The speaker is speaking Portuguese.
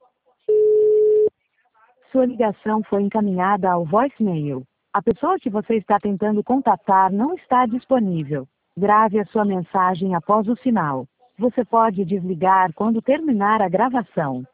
Sua ligação foi encaminhada ao voicemail. A pessoa que você está tentando contatar não está disponível. Grave a sua mensagem após o sinal. Você pode desligar quando terminar a gravação.